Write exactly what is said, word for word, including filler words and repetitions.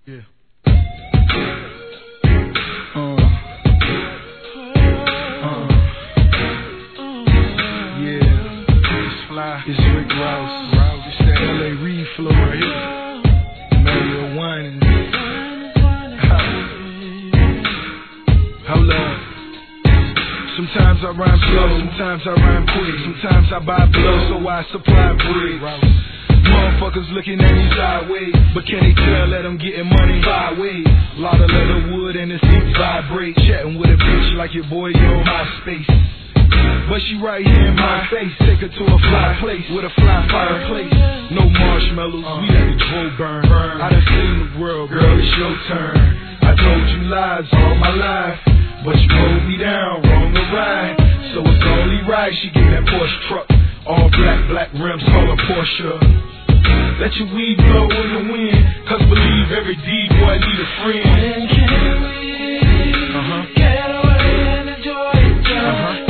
Yeah. Uh. Uh. Yeah. It's fly. It's Rick Ross. Ross. It's that L A Reid flow right here. Mario One and hold up. Sometimes I rhyme slow, sometimes I rhyme quick, sometimes I buy blow, so I supply bricks. Motherfuckers looking at me sideways, but can they tell that I'm getting money five ways? Lot of leather wood and the seats vibrate, chatting with a bitch like your boy on MySpace. But she right here in my face, take her to a fly place with a fly fireplace. No marshmallows, we let the dro burn. I done seen the world, girl, it's your turn. I told you lies all my life, but you rolled me down, wrong to ride. So it's only right she get that Porsche truck, all black, black rims, call her Porsche. Let your weed blow in the wind, cause believe every deed boy need a friend. When can we uh-huh. get away and enjoy each other? Uh-huh.